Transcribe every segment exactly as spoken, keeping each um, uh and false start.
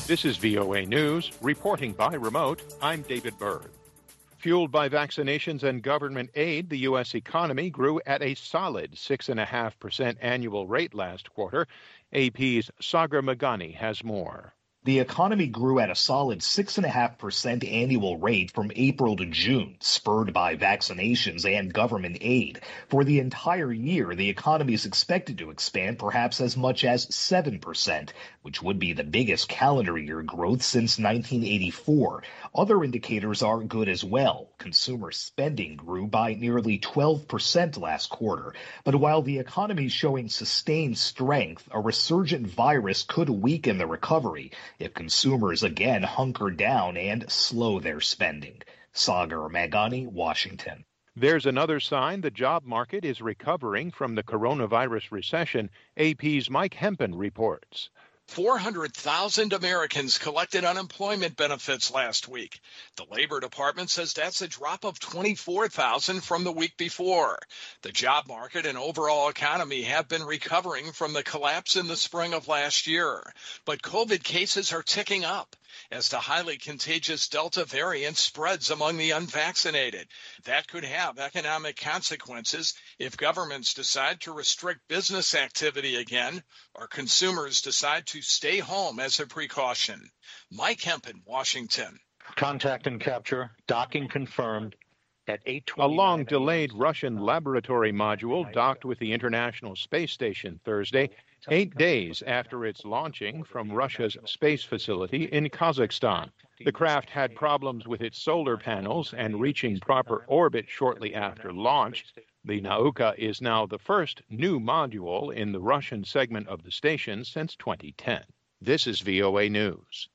This is V O A News, reporting by remote. I'm David Byrd. Fueled by vaccinations and government aid, the U S economy grew at a solid six point five percent annual rate last quarter. A P's Sagar Meghani has more. The economy grew at a solid six point five percent annual rate from April to June, spurred by vaccinations and government aid. For the entire year, the economy is expected to expand perhaps as much as seven percent, which would be the biggest calendar year growth since nineteen eighty-four. Other indicators are good as well. Consumer spending grew by nearly twelve percent last quarter. But while the economy is showing sustained strength, a resurgent virus could weaken the recovery if consumers again hunker down and slow their spending. Sagar Meghani, Washington. There's another sign the job market is recovering from the coronavirus recession. A P's Mike Hempen reports. four hundred thousand Americans collected unemployment benefits last week. The Labor Department says that's a drop of twenty-four thousand from the week before. The job market and overall economy have been recovering from the collapse in the spring of last year. But COVID cases are ticking up as the highly contagious Delta variant spreads among the unvaccinated. That could have economic consequences if governments decide to restrict business activity again or consumers decide to stay home as a precaution. Mike Hempen, Washington. Contact and capture, docking confirmed. At eight A long-delayed Russian laboratory module docked with the International Space Station Thursday, eight days after its launching from Russia's space facility in Kazakhstan. The craft had problems with its solar panels and reaching proper orbit shortly after launch. The Nauka is now the first new module in the Russian segment of the station since twenty ten. This is V O A News.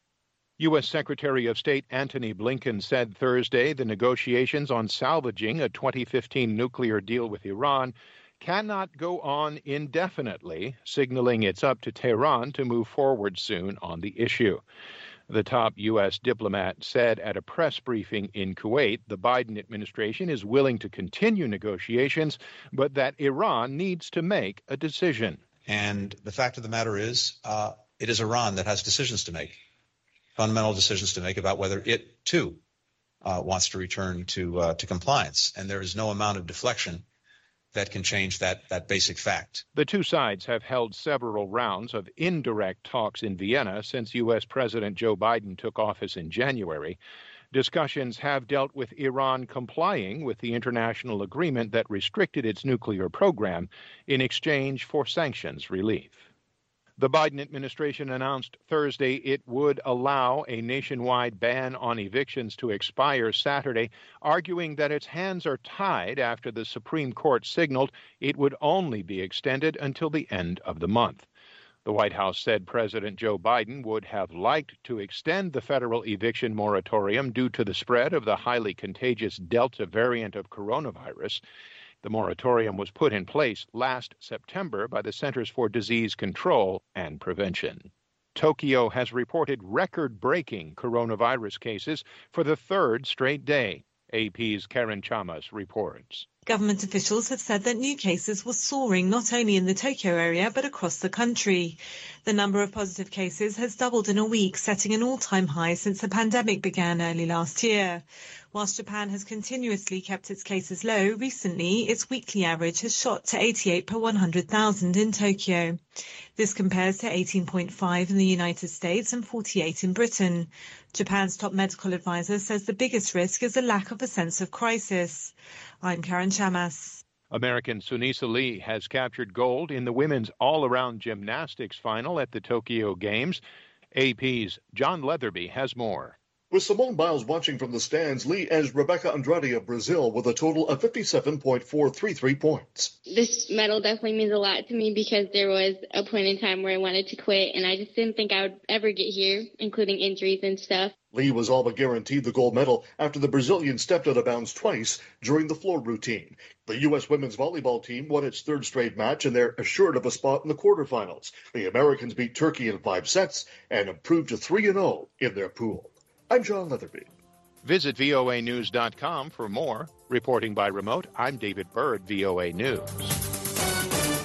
U S Secretary of State Antony Blinken said Thursday the negotiations on salvaging a twenty fifteen nuclear deal with Iran cannot go on indefinitely, signaling it's up to Tehran to move forward soon on the issue. The top U S diplomat said at a press briefing in Kuwait the Biden administration is willing to continue negotiations, but that Iran needs to make a decision. And the fact of the matter is, uh, it is Iran that has decisions to make, fundamental decisions to make about whether it, too, uh, wants to return to uh, to compliance. And there is no amount of deflection that can change that, that basic fact. The two sides have held several rounds of indirect talks in Vienna since U S President Joe Biden took office in January. Discussions have dealt with Iran complying with the international agreement that restricted its nuclear program in exchange for sanctions relief. The Biden administration announced Thursday it would allow a nationwide ban on evictions to expire Saturday, arguing that its hands are tied after the Supreme Court signaled it would only be extended until the end of the month. The White House said President Joe Biden would have liked to extend the federal eviction moratorium due to the spread of the highly contagious Delta variant of coronavirus. The moratorium was put in place last September by the Centers for Disease Control and Prevention. Tokyo has reported record-breaking coronavirus cases for the third straight day. A P's Karen Chamas reports. Government officials have said that new cases were soaring not only in the Tokyo area but across the country. The number of positive cases has doubled in a week, setting an all-time high since the pandemic began early last year. Whilst Japan has continuously kept its cases low, recently its weekly average has shot to eighty-eight per one hundred thousand in Tokyo. This compares to eighteen point five in the United States and forty-eight in Britain. Japan's top medical advisor says the biggest risk is a lack of a sense of crisis. I'm Karen Chamas. American Sunisa Lee has captured gold in the women's all-around gymnastics final at the Tokyo Games. A P's John Leatherby has more. With Simone Biles watching from the stands, Lee edged Rebecca Andrade of Brazil with a total of fifty-seven point four three three points. This medal definitely means a lot to me because there was a point in time where I wanted to quit, and I just didn't think I would ever get here, including injuries and stuff. Lee was all but guaranteed the gold medal after the Brazilian stepped out of bounds twice during the floor routine. The U S women's volleyball team won its third straight match, and they're assured of a spot in the quarterfinals. The Americans beat Turkey in five sets and improved to three and oh in their pool. I'm John Leatherby. Visit V O A news dot com for more. Reporting by remote, I'm David Byrd, V O A News.